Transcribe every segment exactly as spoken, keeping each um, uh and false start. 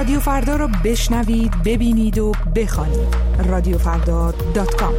رادیو فردا رو بشنوید، ببینید و بخوانید. رادیو فردا دات کام.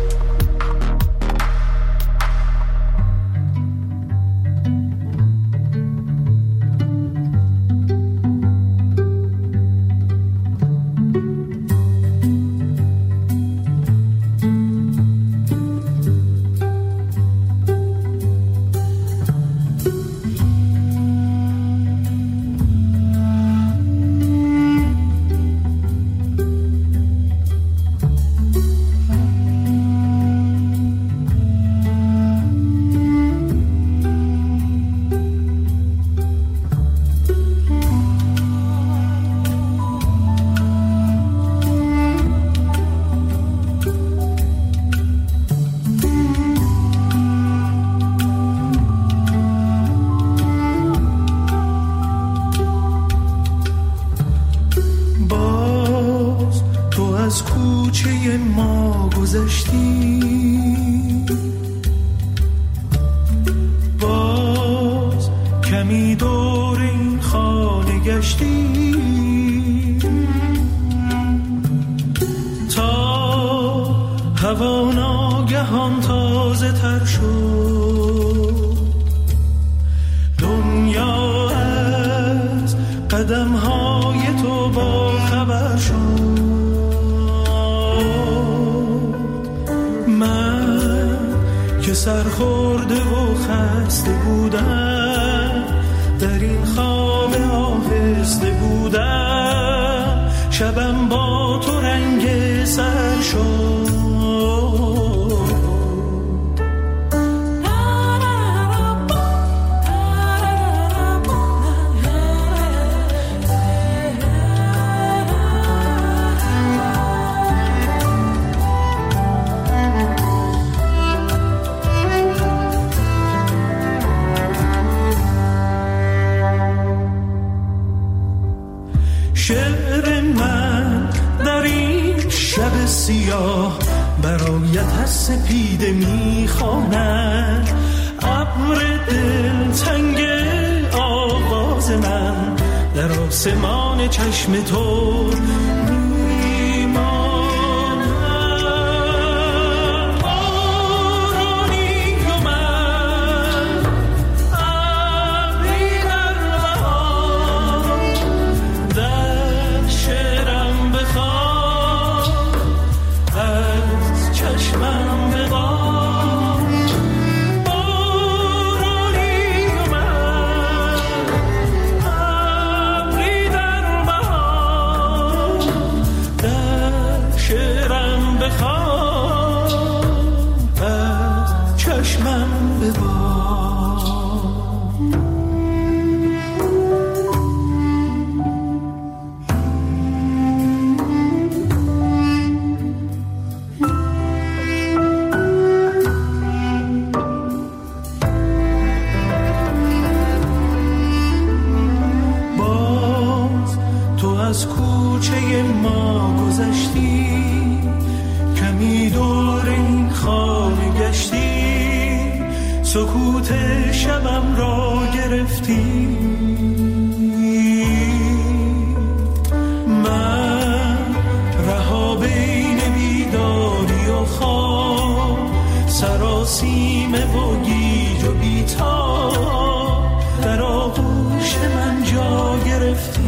سرخورده و خسته بودم، در این خواب آهسته بودم، شبم با تو رنگ سر شد. شعر من در این شب سیاه برایت از سپیده میخواند، ابر دلتنگ آواز من در آسمان چشم تو از کوچه ما گذشتی، کمی دور این خانه گشتی، سکوت شبم را گرفتی. من رها بین بیداری و خواب، سراسیمه و گیج و بیتاب، در آغوش من جا گرفتی.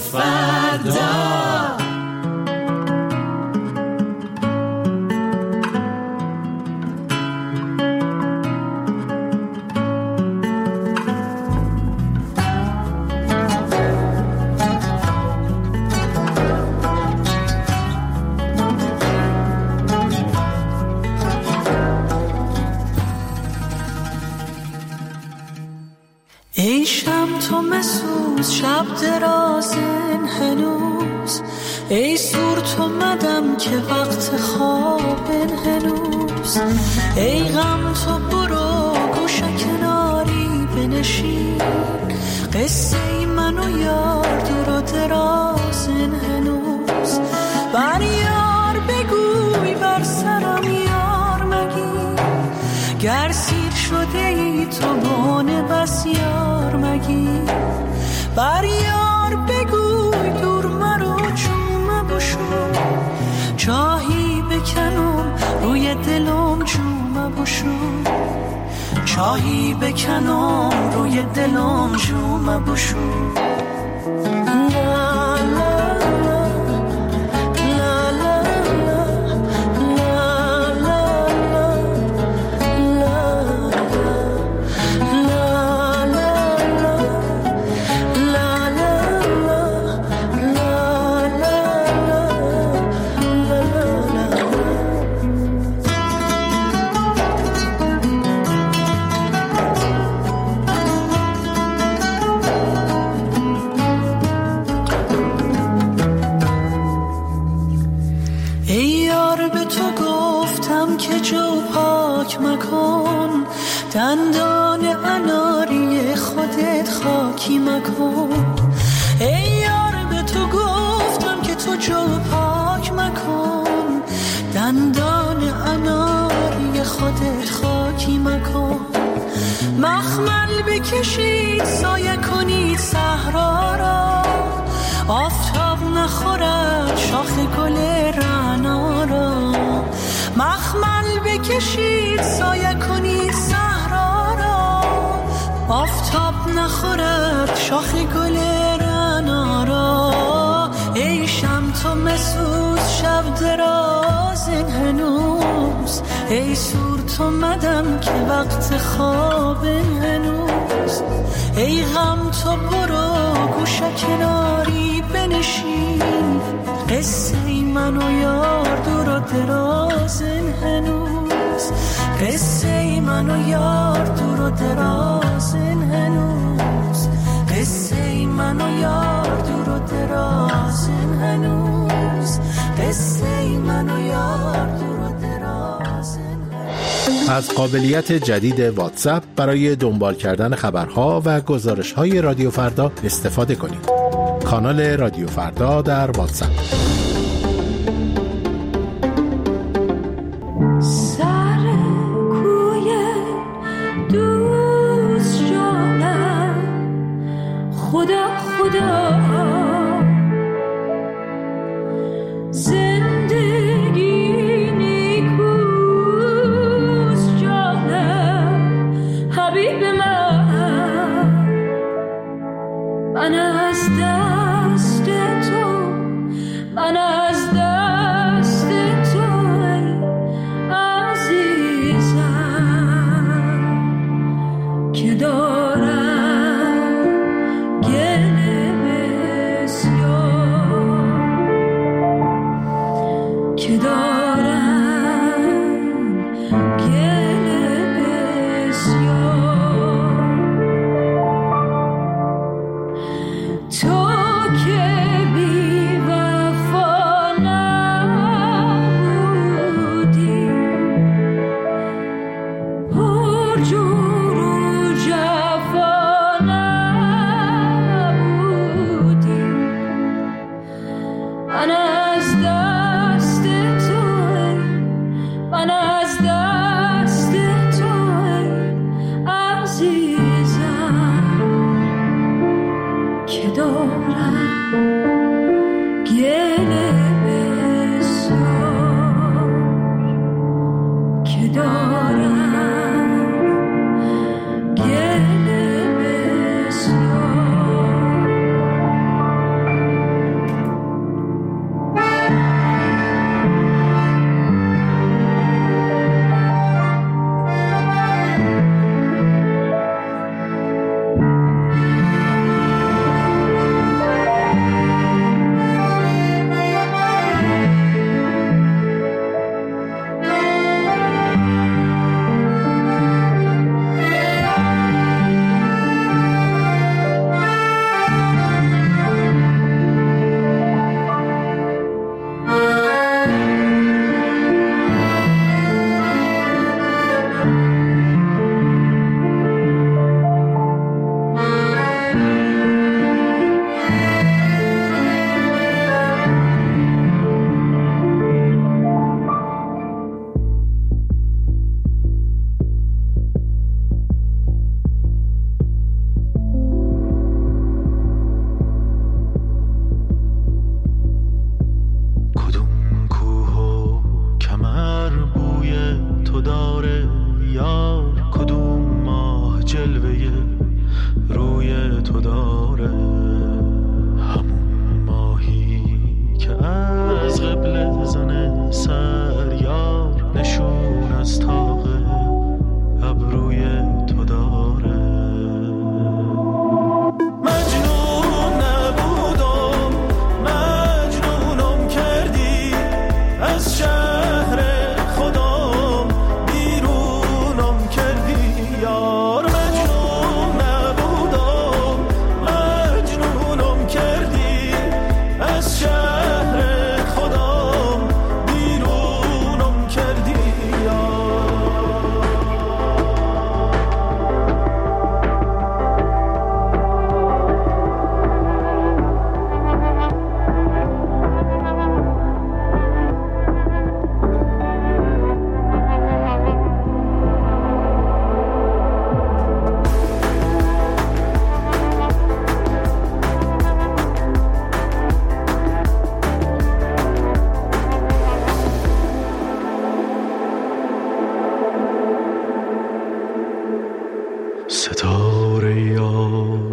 فردا. ای شب تو مسوز شب درازن هنوز، ای سور تو مدم که وقت خوابن هنوز، ای غم تو برو گوشه کناری بنشین، قصه من و یار دور و درازن هنوز، بر یار بگوی بر سرم یار مگی، گر سیر شده ای تو بانه بس یار مگی، بر یار بگوی دور مرو چوم بشو، چاهی بکنم روی دلم جوم بشو، چاهی بکنم روی دلم جوم بشو. دندان اناری خودت خاکی مکن، ای یار به تو گفتم که تو جو پاک مکن، دندان اناری خودت خاکی مکن، مخمل بکشید سایه کنید صحرا را، آفتاب نخورد شاخ گل رعنا را، مخمل بکشید سایه کنید صحرا را، آفتاب نخورد شاخ گل رعنا را، ای شم تو مسوز شب درازن هنوز، ای سور تو مدم که وقت خوابن هنوز، ای غم تو برو گوشه کناری بنشین، قصه من و یار دور و درازن هنوز، قصه من و یار دور و درازن هنوز، قصه من و یار دور و درازن هنوز، قصه من و یار دور و درازن هنوز. از قابلیت جدید واتساپ برای دنبال کردن خبرها و گزارش‌های رادیو فردا استفاده کنید. کانال رادیو فردا در واتساپ. خدا خدا زندگی نیکوست جانم حبیب من، من از دست تو، من از دست تو عزیزم که دارم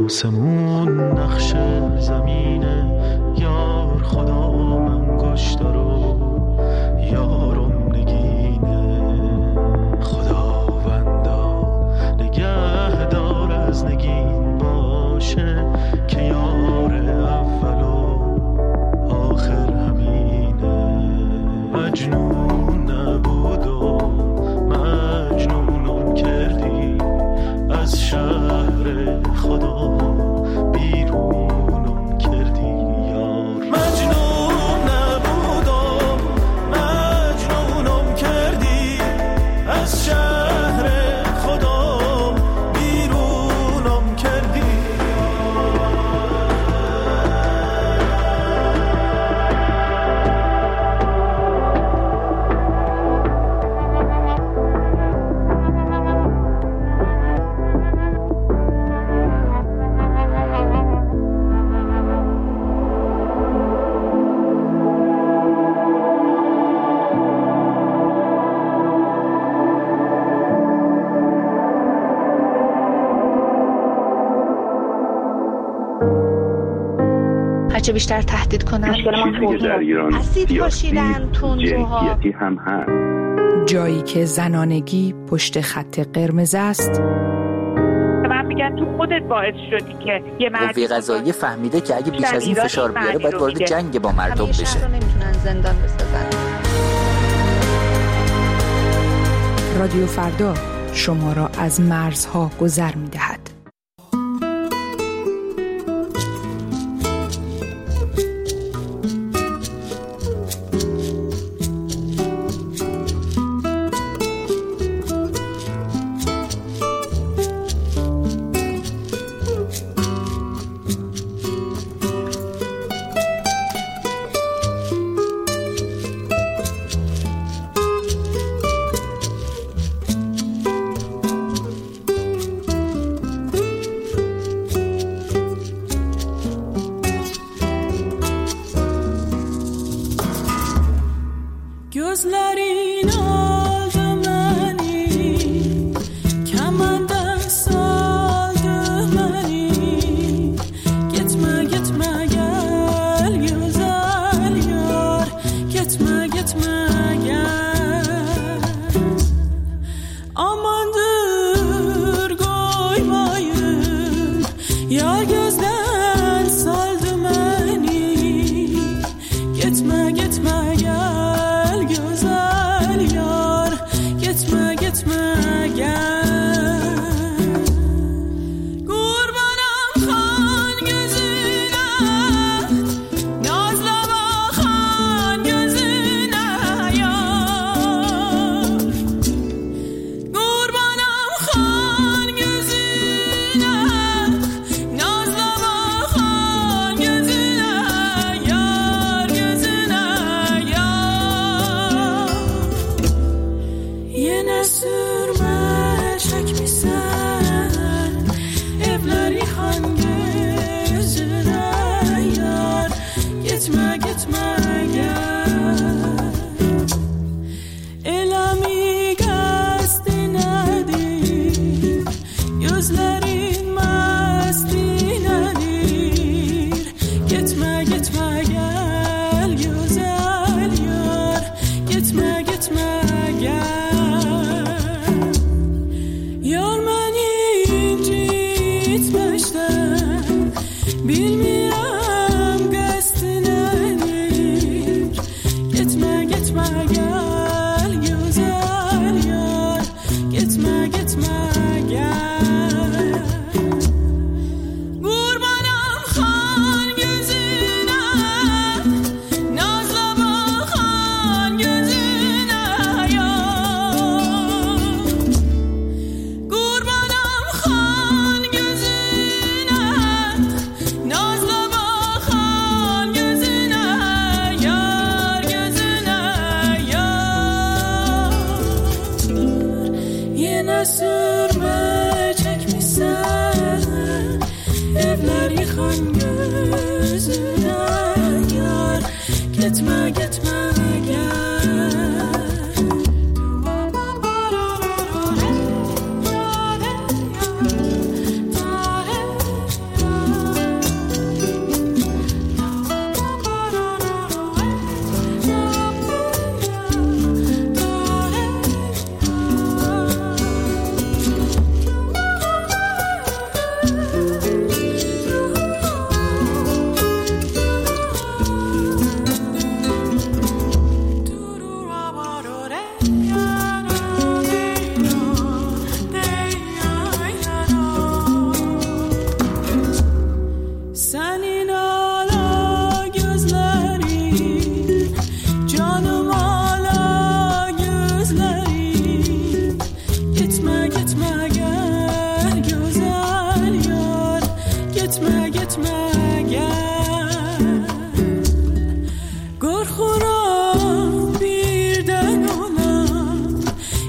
آسمون نقش زمینه یار خدا من گشتارو یارم نگینه خداوندا نگه دار از نگین باشه که یار اول و آخر همینه مجنون نبود و مجنونم کردی از شهر خدا بیرونم کردی یار مجنون نبود و مجنونم کردی از شهر خدا بیرونم کردی هرچه بیشتر تهدید کنن چیزی که در ایران اسید پاشیدن تندروها جنسیتی هم هست. جایی که زنانگی پشت خط قرمز است. من میگم تو خودت باعث شدی که یه مرد قوه قضاییه فهمیده که اگه بیش از این فشار بیاره باید وارد جنگ با مردم بشه. همیشه رو نمیتونن زندان بسازن. رادیو فردا شما را از مرزها گذر می‌دهد. Gözlerin aldı beni, kemandan saldı beni. Gitme gitme gel güzel yar, gitme gitme gel. Amandır koymayın, yar gözden saldı beni. Gitme gitme gel.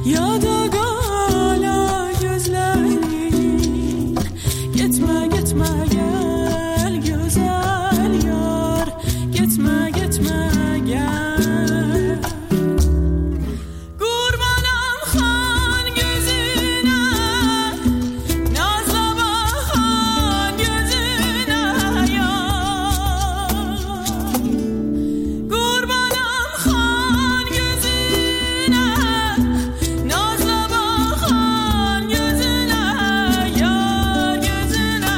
Yadagala gözlerin Gitme gitme gel güzel yar Gitme gitme gel Kurbanım xan gözüne Nazla bakan gözüne yar Kurbanım xan gözüne Nazla bakan gözüne yar Gözüne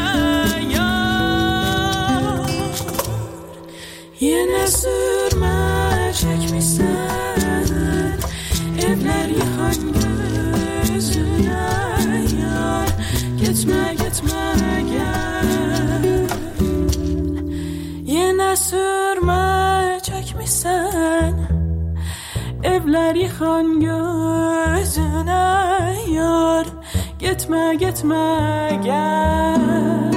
yar Yine sürme çekmişsen Evler yıkan gözüne yar Gitme gitme gel Yine sürme çekmişsen Evler yıkan gözüne yar Gitme gitme gel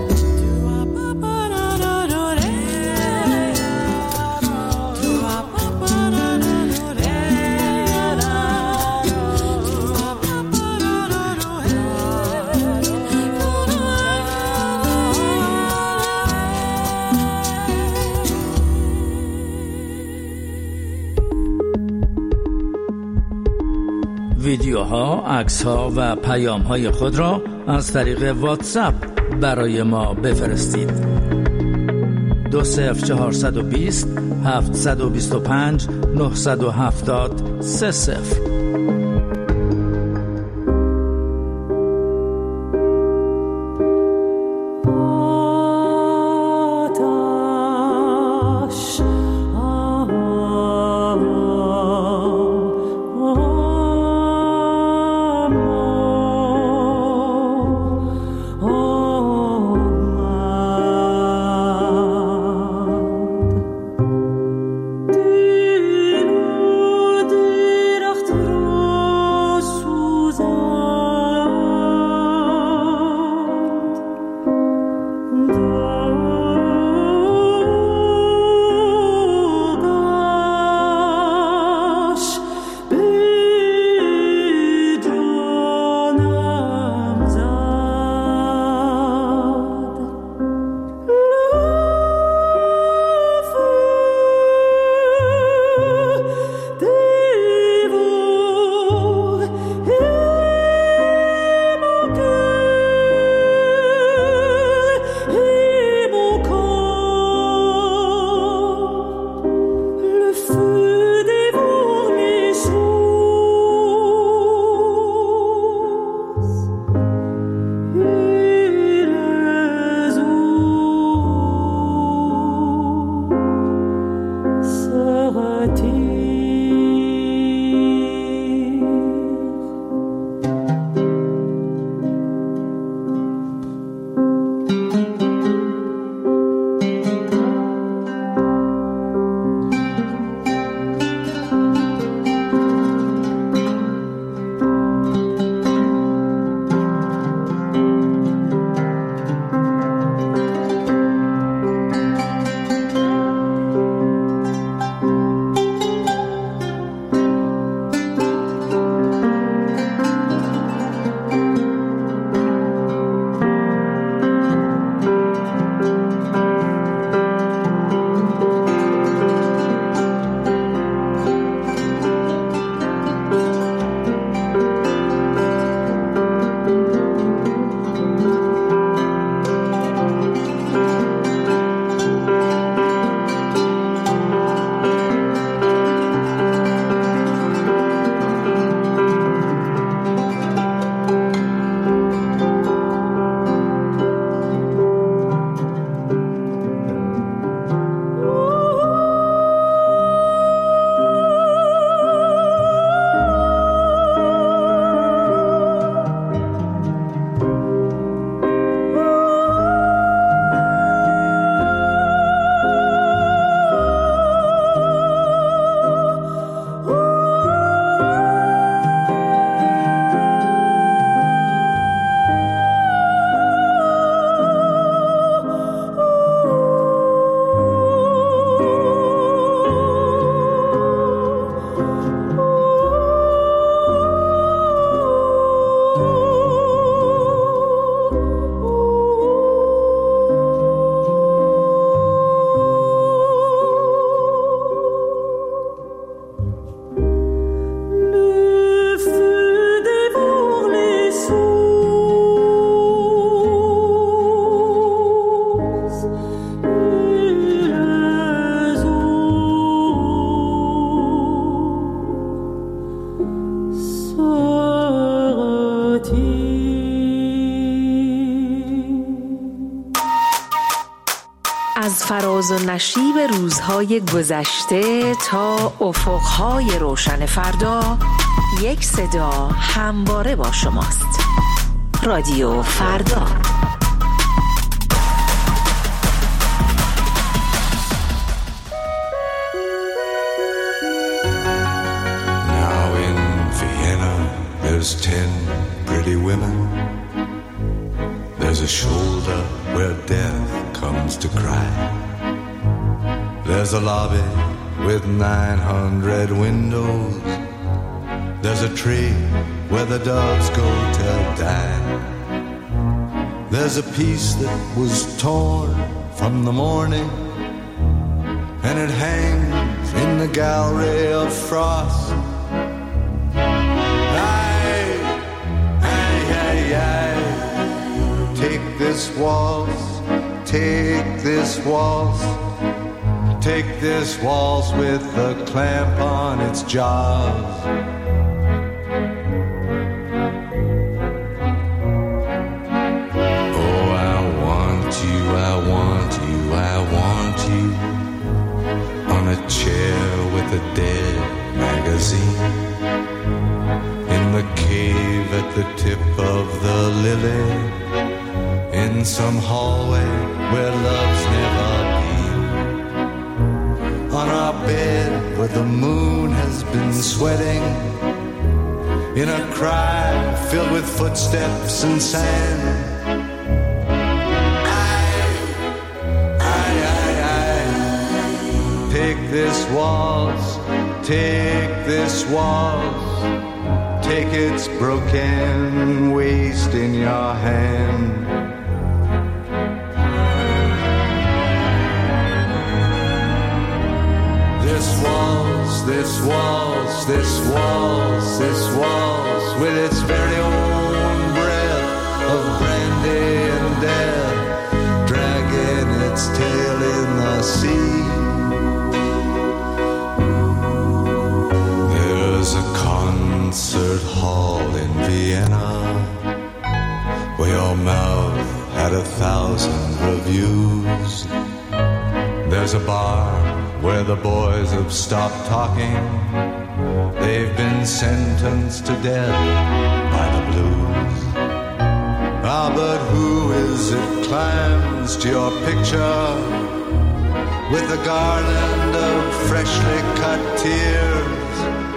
ویدیوها، عکس‌ها و پیام‌های خود را از طریق واتساپ برای ما بفرستید. دو صفر چهارصد و بیست هفتصد و بیست و پنج نهصد و هفتاد سه صفر Dil u dir achter از فراز و نشیب روزهای گذشته تا افقهای روشن فردا، یک صدا همواره با شماست. رادیو فردا. Now in Vienna there's ten pretty women. There's a shoulder where death comes to cry. There's a lobby with nine hundred windows. There's a tree where the doves go to die. There's a piece that was torn from the morning, and it hangs in the gallery of frost. Aye, aye, aye, aye. Take this waltz, take this waltz, take this waltz with a clamp on its jaws. Oh, I want you, I want you, I want you on a chair with a dead magazine, in the cave at the tip of the lily, in some hallway where love's never been, on our bed where the moon has been sweating, in a cry filled with footsteps and sand. Aye, aye, aye, aye. Take this waltz, take this waltz, take its broken waist in your hand. This waltz, this waltz, this waltz, this waltz, with its very own breath of brandy and death, dragging its tail in the sea. There's a concert hall in Vienna where your mouth had a thousand reviews. There's a bar where the boys have stopped talking. They've been sentenced to death by the blues. Ah, but who is it climbs to your picture with a garland of freshly cut tears?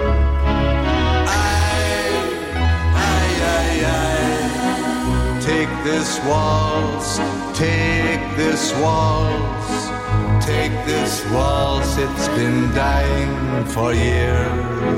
Aye, aye, aye, aye. Take this waltz, take this waltz, take this waltz, it's been dying for years.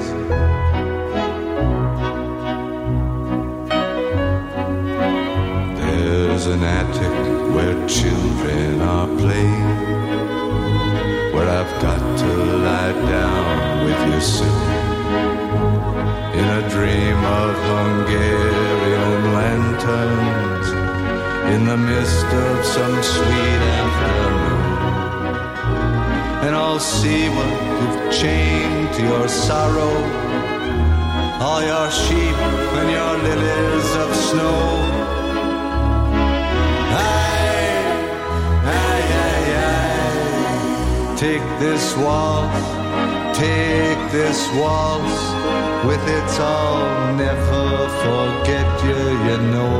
There's an attic where children are playing, where I've got to lie down with you soon, in a dream of Hungarian lanterns, in the mist of some sweet afternoon. And I'll see what you've chained to your sorrow, all your sheep and your lilies of snow. Aye, aye, aye, aye. Take this waltz, take this waltz, with its I'll never forget you, you know.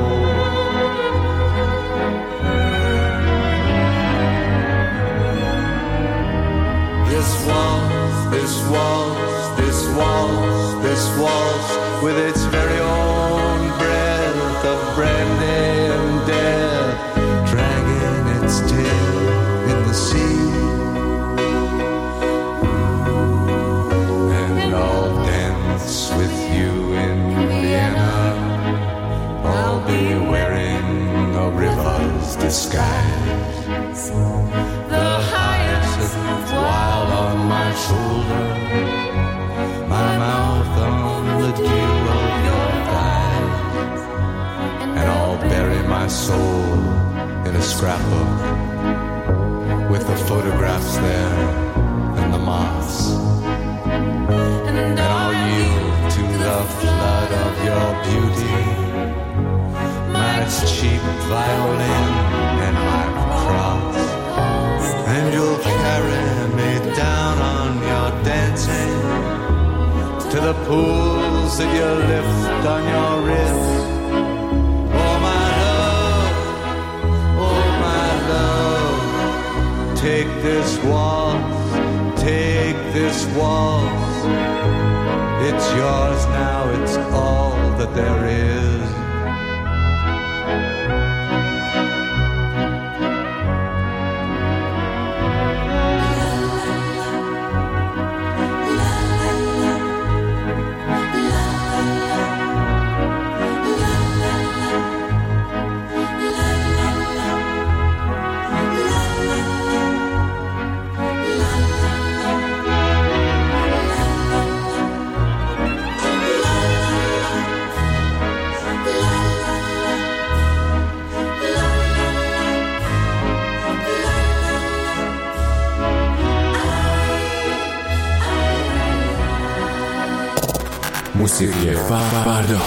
This waltz, this waltz, this waltz, this waltz, with its very own breath of brandy and death, dragging its tail in the sea. And I'll dance with you in Vienna. I'll be wearing a river's disguise, the hyacinth wild on my shoulder, my mouth on the dew of your thighs. And I'll bury my soul in a scrapbook with the photographs there and the moss. And I'll yield to the flood of beauty, match cheap violin and I've crossed, and you'll carry me down on your dancing to the pools that you lift on your wrist. Oh my love, oh my love, take this waltz, take this waltz. It's yours now, it's all that there is. موسیقی فردا.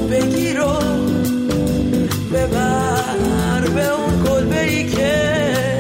ببر به اون کلبه‌ای که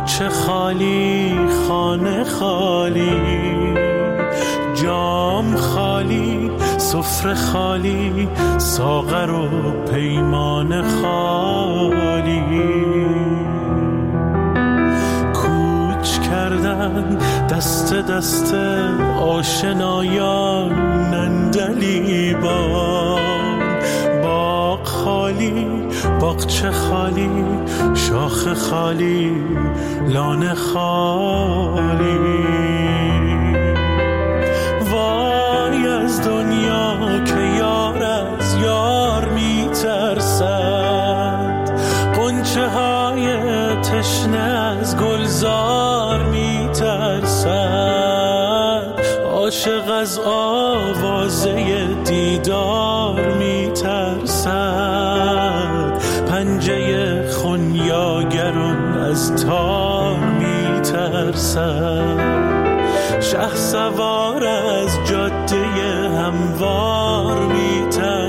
کوچه خالی، خانه خالی، جام خالی، سفره خالی، ساغر و پیمان خالی. کوچ کردن دست دست آشنایان نندلیبان. باغ خالی، باغچه خالی، شاخ خالی، لانه خالی. وای از دنیا که یار از یار می ترسد، غنچه های تشنه از گلزار می ترسد، عاشق از آوازه دیدار می ترسد، پنجه خونیاگران از تار می ترسد، شه سوار از جاده هموار می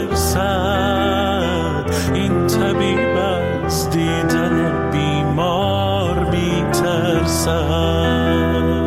ترسد، این طبیب از دیدن بیمار می ترسد.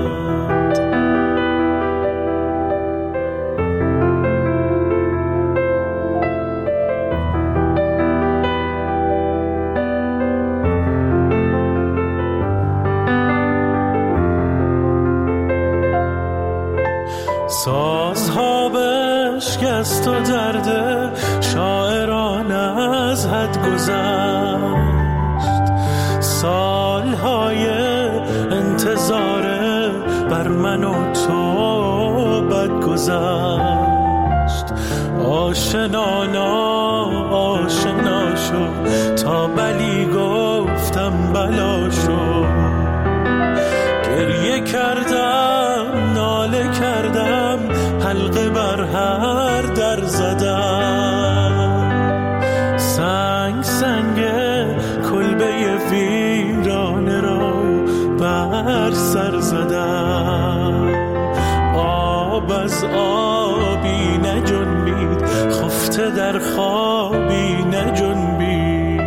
سازها بشکست و درد شاعران از حد گذشت، سالهای انتظار بر من و تو بد گذشت. آشنانا آشنا شو تا بلی گفتم بلا شو، گریه کردم ناله کردم حلقه بر هر در زدم، سنگ سنگ کلبه ویرانه را بر سر زدم، آب از آبی نجنبید خفته در خوابی نجنبید،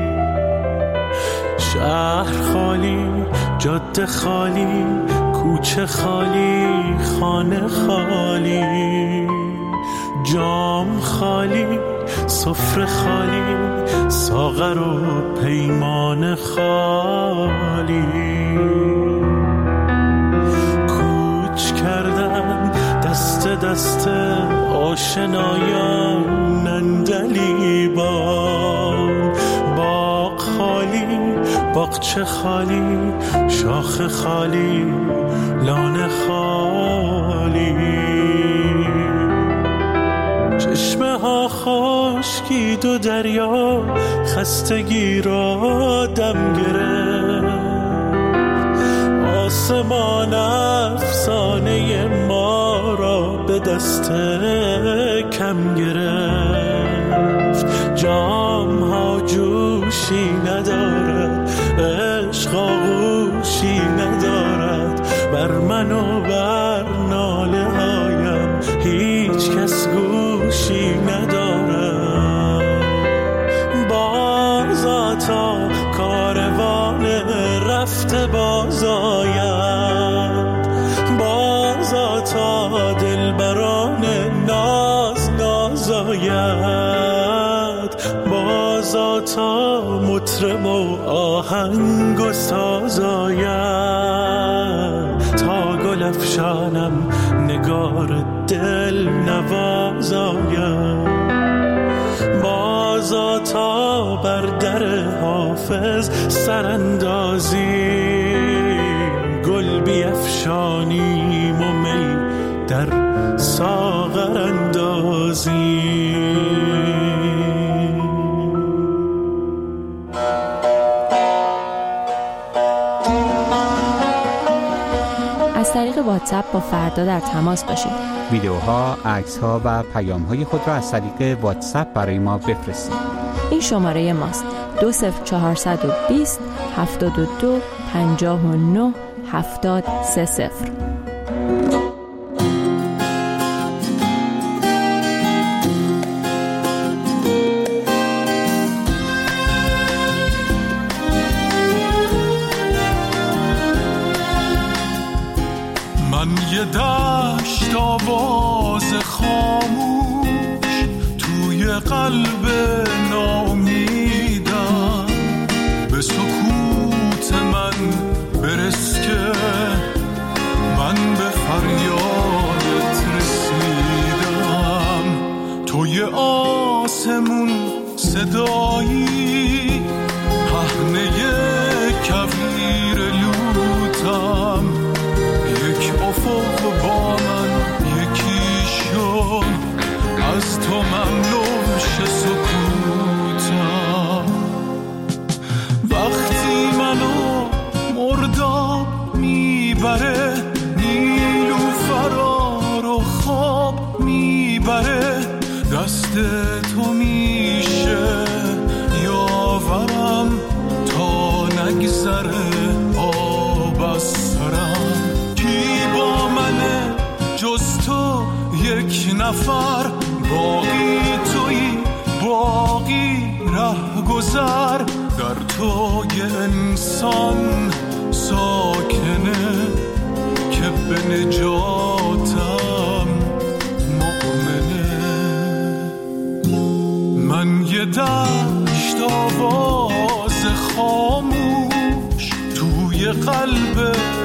شهر خالی جاده خالی، کوچه خالی، خانه خالی، جام خالی، سفره خالی، ساغر و پیمان خالی. کوچ کردن دست دست آشنایان نندلیبان، باغ خالی، باغچه خالی، شاخ خالی، لانه خالی. چشمه ها خشکید و دریا خستگی را دم گرفت، آسمان افسانه ما را به دست کم گرفت، جام ها جوشی ندارد، عشق آغوشی ندارد، بر من و بر ناله هایم هیچ کس گوشی ندارد. بازا تا کاروان رفته باز آید، بازا تا دلبران ناز ناز آید، بازا تا مطرب و آهنگ و ساز آید، تا گل افشانم نگار دل نواز آید، بازا تا بر در حافظ سراندازی، گل بیفشانیم و می در ساغر اندازی. از طریق واتساپ با فردا در تماس باشید. ویدیوها، عکس‌ها و پیام‌های خود را از طریق واتساپ برای ما بفرستید. این شماره ماست: دو صفر چهارصد و بیست هفتاد و دو پنجاه و نه هفتاد سه صفر. قلب ناامیدم، به سکوت من برس که من به فریادت رسیدم. توی آسمون صدایی، پهنه کویر لوتم، یک افق با من یکی شد، از تو مملوش سکوتم. وقتی منو مرداب میبره، نیلوفرا رو خواب میبره، دست تو میشه یاورم تا نگذره آب از سرم. کی با منه جز تو یک نفر، باقی تویی باقی ره گذر، در تو یه انسان ساکنه که به نجاتم مؤمنه. من یه دشت آواز خاموش توی قلب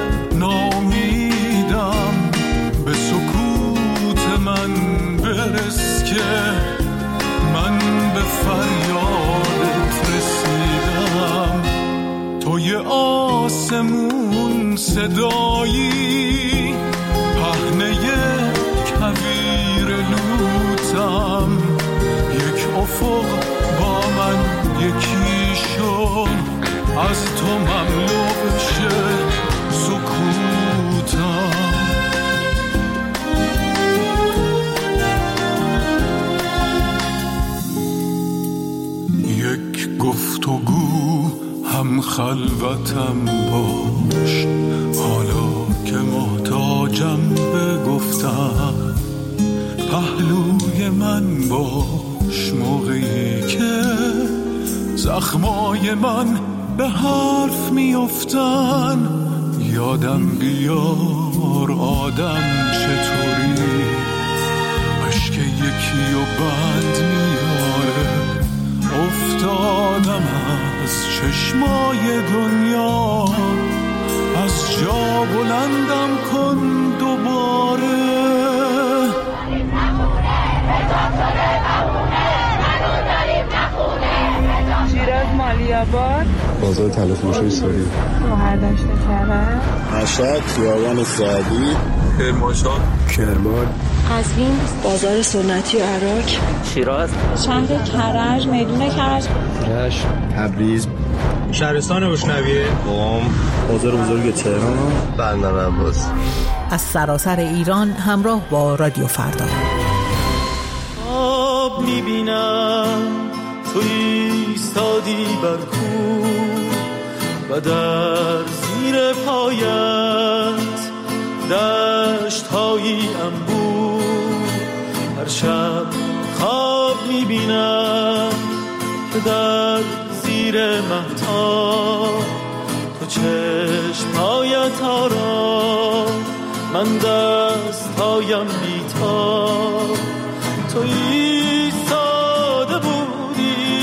ناامیدم، به سکوت من برس که من به فریادت رسیدم. توی آسمون صدایی، پهنه کویر لوتم، یک افق با من یکی شد، از تو مملو شه سکوتم. یک گفتگو هم خلوتم باش، حالا که محتاجم به گفتم، پهلوی من باش موقعی که زخمای من به حرف میافتن. یادم بیار آدم چطوری، اشک یکی و بند میاره، افتادم از چشمای دنیا، از جا بلندم کن دوباره. شیراز مالیاباد، بازار تلفروشی ساری، شهردشت کرد، مشهد خیابان سعدی، کرمانشاه، کرمان، قزوین، بازار سنتی عراق، شیراز، شهر کرج، میدون کرج، رشت، تبریز، شهرستان بشنویه، قم، بازار بزرگ تهران، بندر عباس. از سراسر ایران همراه با رادیو فردا. آب میبینم تو ایستادی بر کوه و در زیر پایت دشت‌های انبوه. هر شب خواب میبینم که در زیر مهتاب تو چشم‌هایت آرام، من دست‌هایم بی‌تاب. تو ایستاده بودی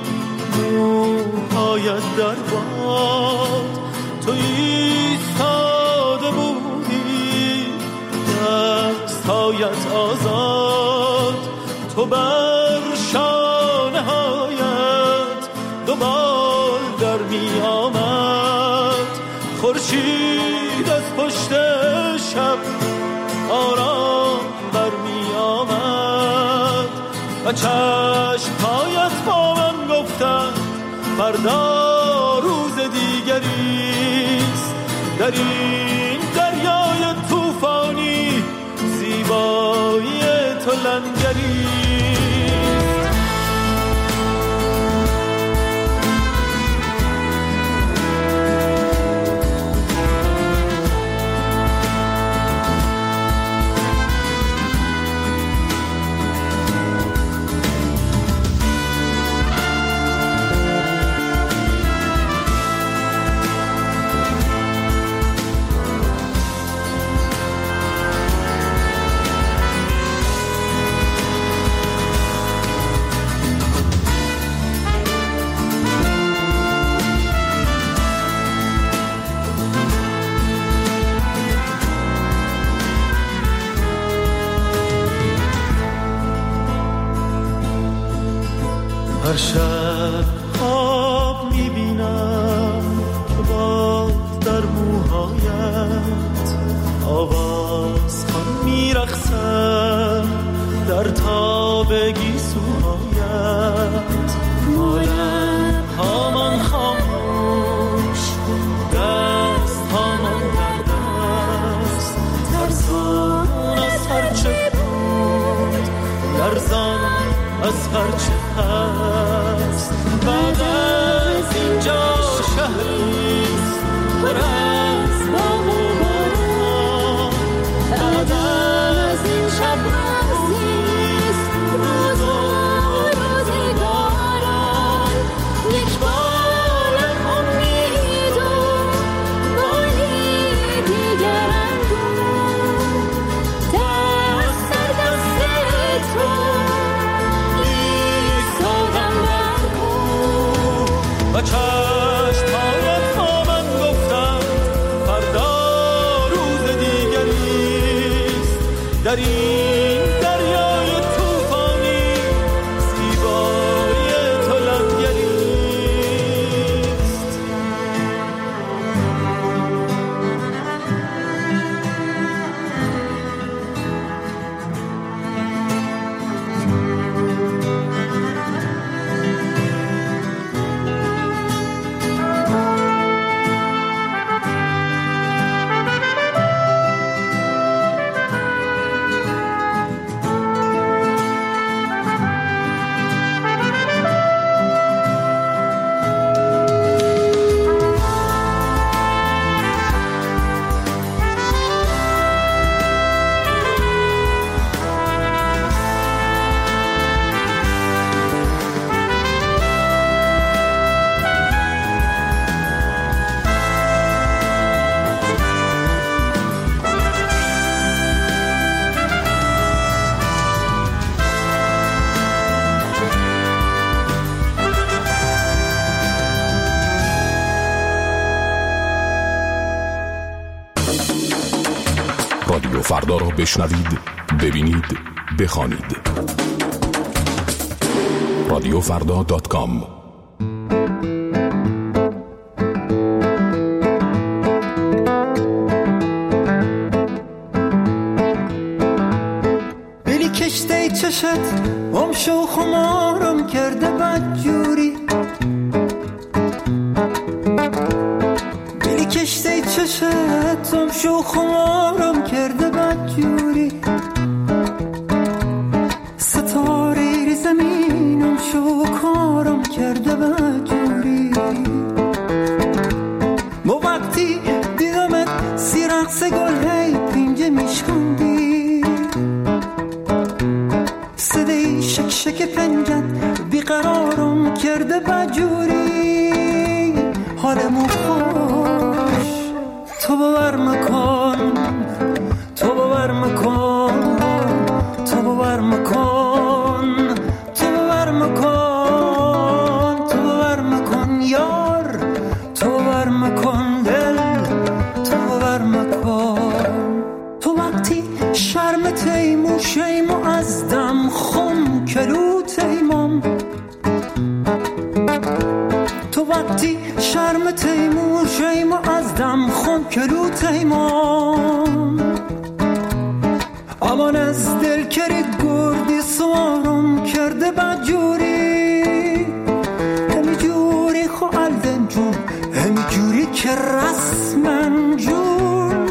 موهایت در باد، تو ایستاده بودی دست‌هایت آزاد، تو بر شانه‌هایت دوبال در می آمد. خورشید از پشت شب آرام بر می آمد و چشم‌هایت با من گفتند فردا روز دیگریست. در این دریای طوفانی زیبایی تو لنگریست. هر شب خواب میبینم که باد در موهایت آواز کن میرقصم در تاب گیسوهایت مالم هامان خاموش دست هامان در دست ترسان از هرچه بود لرزان از هرچه هست بعد از اینجا شهریست پر از باغ و باران بعد از این شب روزیست روز و روزگاران یک بالم امید و بالی دیگر اندون دست در دست تو و چشم‌هایت با من گفتند فردا روز دیگریست در این دریای طوفانی زیبایی تو لنگریست. رادیو فردا را بشنوید، ببینید، بخوانید. رادیو فردا دات کام. بلی کشته چشت ام شو خمارم کرده بدجوری بلی کشته چشت ام شو خمارم کرده بدجوری ستاره زمینم شو کارم کرده بدجوری ما وقتی دیدمت سی رقص گل هی پینجه میشکندی صدای شک شک پنجت بیقرارم کرده بدجوری حالمو خوش تو باور مکن تو باور مکن تو باور مکن تو باور مکن تو باور مکن یار تو باور مکن دل تو باور مکن تو وقتی شرم تیمو شیمو از دم خم کلو تیمم تو وقتی شرم تیمو شیمو از دم خم کلو تیمم امان از دل کرد گردی سوارم کرده بدجوری همی جوری خو الدن جون همی جوری که رسمن جون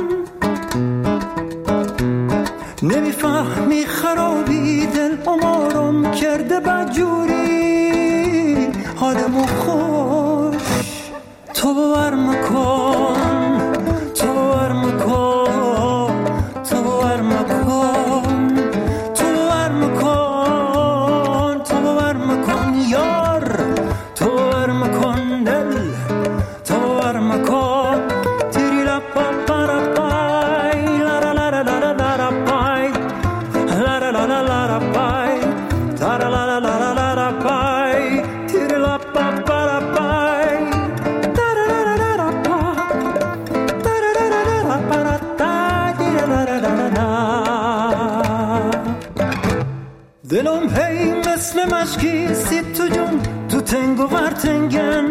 نمیفهمی خرابی دل امارم کرده بدجوری حالمو خوش تو باور مکن تو باور مکن تو باور مکن تو باور مکن تو باور مکن یار تو باور مکن دل تو باور مکن تیری لا پا پا را پای لا را لا را لا را لا را پای لا را لا لا لا را پای تا را لا لا لا لا را پای تیری لا پا پا را پای تا را لا لا لا را پا تا را لا لا لا را پا را تا تیری لا لا لا لا دلم هی مثل مشکی سید تو جون تو تنگ و ورتنگن.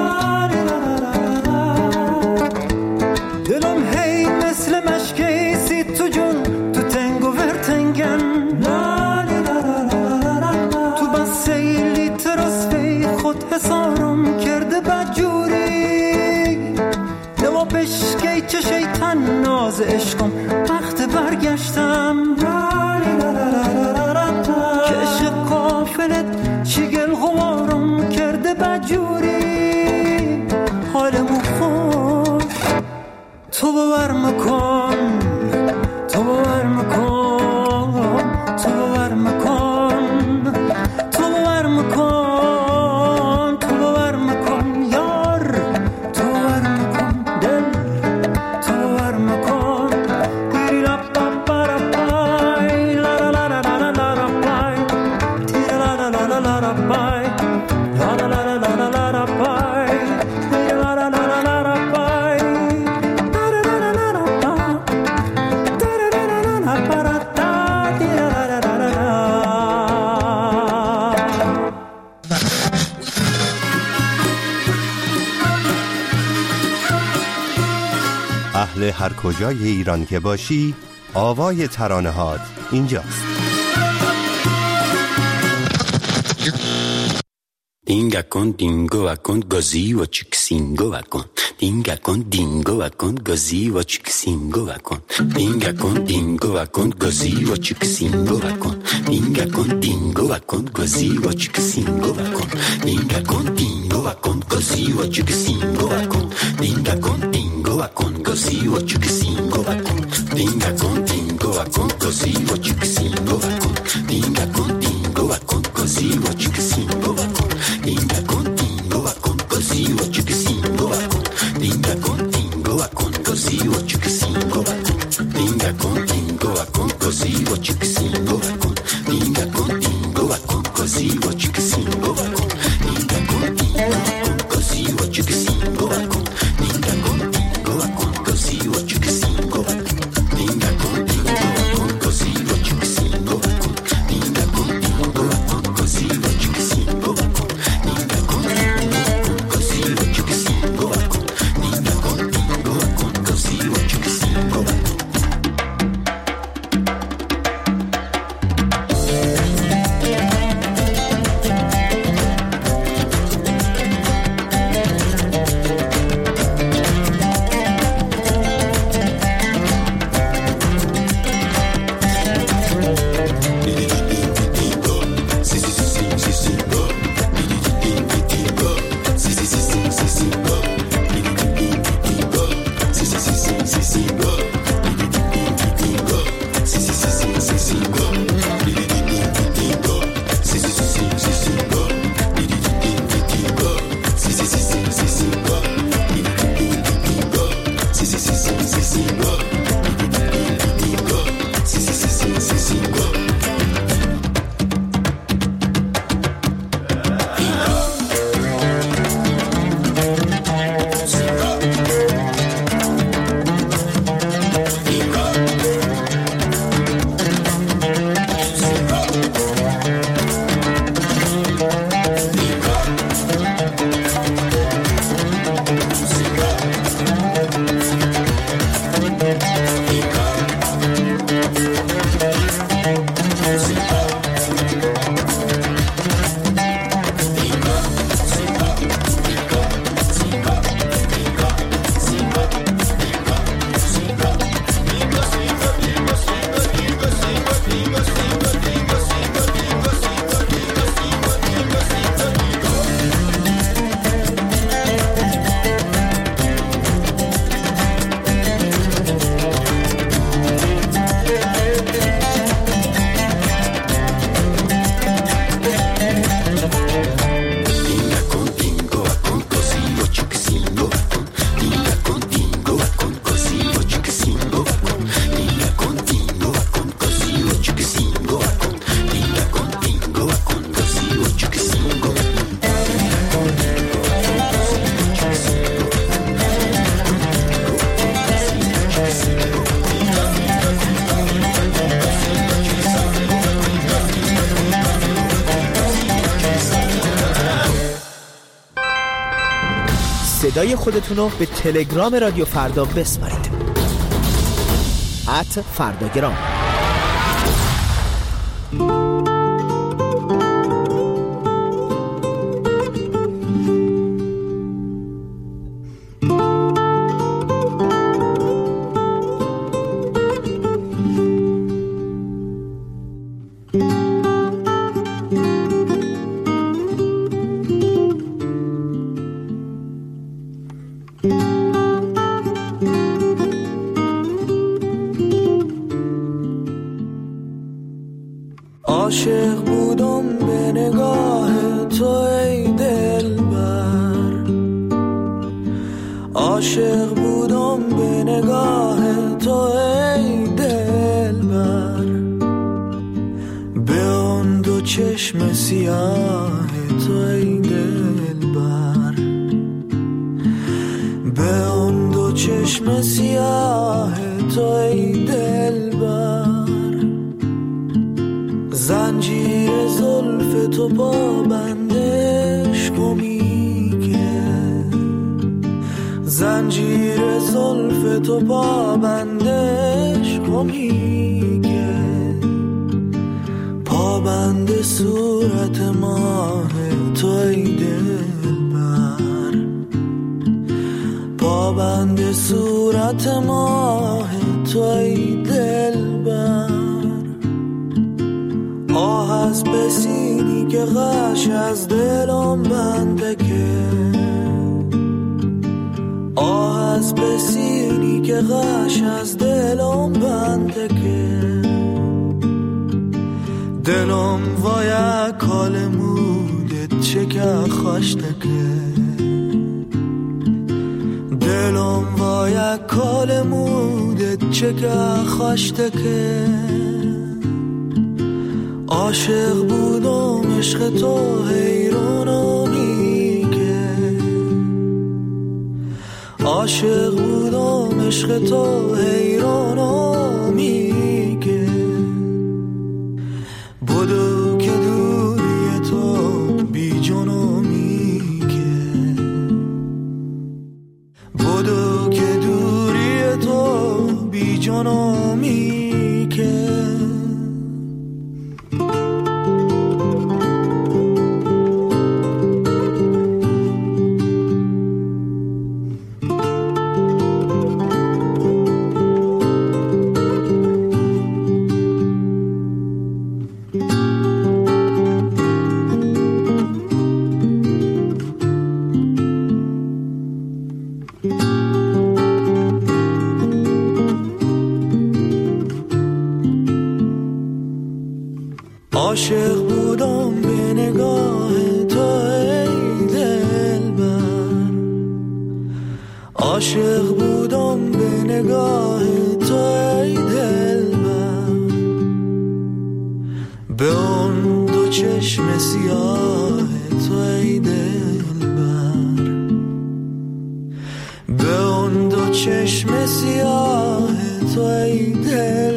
دلم هی مثل مشکی سید تو جون تو تنگ و ورتنگن. تو بس سیلی ترسفی خود حسارم کرده بدجوری. دوا بشکی چه شیطن ناز عشقم وقت برگشتم. که عشق قافلت چیگل غوارم کرده بدجوری. حالمو خوش تو باور مکن، تو باور مکن، تو باور مکن، تو باور مکن، تو باور مکن یار، تو باور مکن دل، تو باور مکن. دیری لا پا پا را پای لا لا لا لا لا لا را پای دیری لا لا لا لا لا را پای لا لا لا لا لا لا را پای دیری لا لا لا لا را پای. اهل هر کجای ایران که باشی آوای ترانه‌هات اینجاست. Dinga con dingo va con così o cicsingo va con dinga con dingo va con così o cicsingo va con dinga con dingo va con così o cicsingo va con dinga con dingo va con così o cicsingo va con dinga con dingo va con così o cicsingo va con dinga con dingo va con così o cicsingo va con dinga con dingo va con così o cicsingo va con dinga con dingo va con così o cicsingo va con dinga contigo va con così o chiquisingo va con dinga contigo va con così o chiquisingo va con dinga contigo va con così o chiquisingo va con dinga contigo va con così o chiquisingo va con dinga contigo va con così o chiquisingo va con dinga contigo va con così o chiquisingo va con dinga contigo va con così o chiquisingo va con dinga contigo va con così o chiquisingo va con صدای خودتون رو به تلگرام رادیو فردا بسپارید. ات فرداگرام. عاشق بودم به نگاه تو ای دلبر، عاشق بودم به نگاه تو ای دلبر، به اون دو چشم سیاه تو ای دلبر، به اون دو چشم سیاه تو ای دلبر، زنجیر زلف تو پابندش گمی که، زنجیر زلف تو پابندش گمی که، پابند صورت ماه تو ای دلبر، پابند صورت ماه تو ای دلبر، آه از بسینی که غش از دلم بنده که، آه از بسینی که غش از دلم بنده که، دلم وای کال مودت چه که خوشته که، دلم وای کال مودت چه که خوشته که، عاشق بودم عشق تو حیرانم میگه، عاشق بودم عشق تو حیرانم میگه، بدو که دوری تو بی جانم میگه، بدو که دوری تو بی جانم میگه. عاشق بودم به نگاه تو ای دلبر، عاشق بودم به نگاه تو ای دلبر، به اون دو چشم سیاه تو ای دلبر، به اون دو چشم سیاه تو ای دلبر،